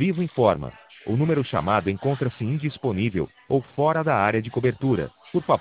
Vivo informa. O número chamado encontra-se indisponível ou fora da área de cobertura. Por favor,